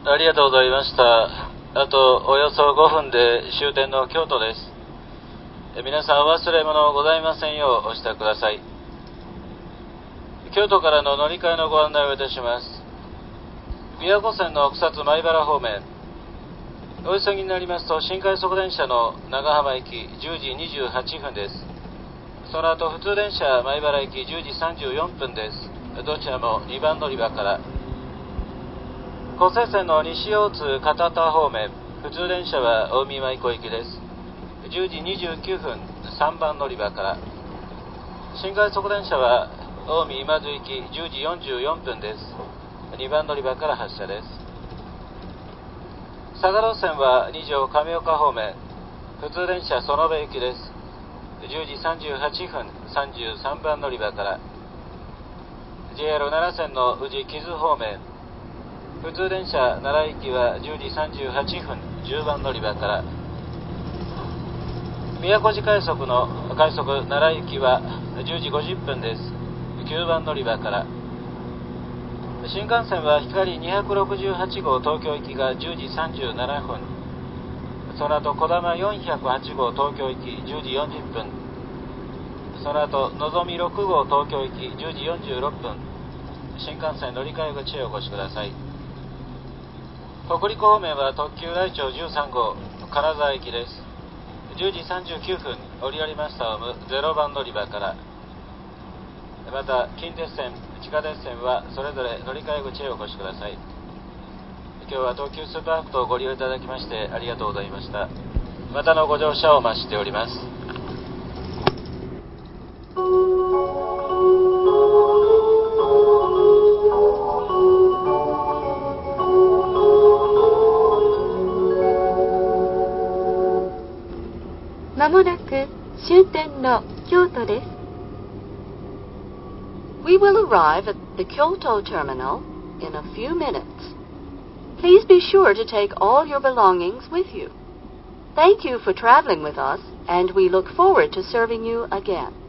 ありがとうございました。あとおよそ5分で終点の京都です。皆さんお忘れ物ございませんようお支度ください。京都からの乗り換えのご案内をいたします。琵琶湖線の草津米原方面、お急ぎになりますと新快速電車の長浜駅10時28分です。その後普通電車米原駅10時34分です。どちらも2番乗り場から。湖西線の西大津片田方面、普通電車は大見舞子行きです。10時29分3番乗り場から。新快速電車は近江今津行き10時44分です。2番乗り場から発車です。佐賀路線は二条亀岡方面、普通電車園部行きです。10時38分33番乗り場から。 JR 奈良線の宇治木津方面、普通電車奈良行きは10時38分10番乗り場から。宮古路快速の快速奈良行きは10時50分です。9番乗り場から。新幹線は光268号東京行きが10時37分、その後こだま408号東京行き10時40分、その後のぞみ6号東京行き10時46分、新幹線乗り換え口へお越しください。北陸方面は特急大長13号金沢行きです。10時39分折りましたホーム0番乗り場から。また近鉄線地下鉄線はそれぞれ乗り換え口へお越しください。今日は東急スーパーアクトをご利用いただきましてありがとうございました。またのご乗車をお待ちしております。 まもなく終点の京都です。We will arrive at the Kyoto terminal in a few minutes. Please be sure to take all your belongings with you. Thank you for traveling with us, and we look forward to serving you again.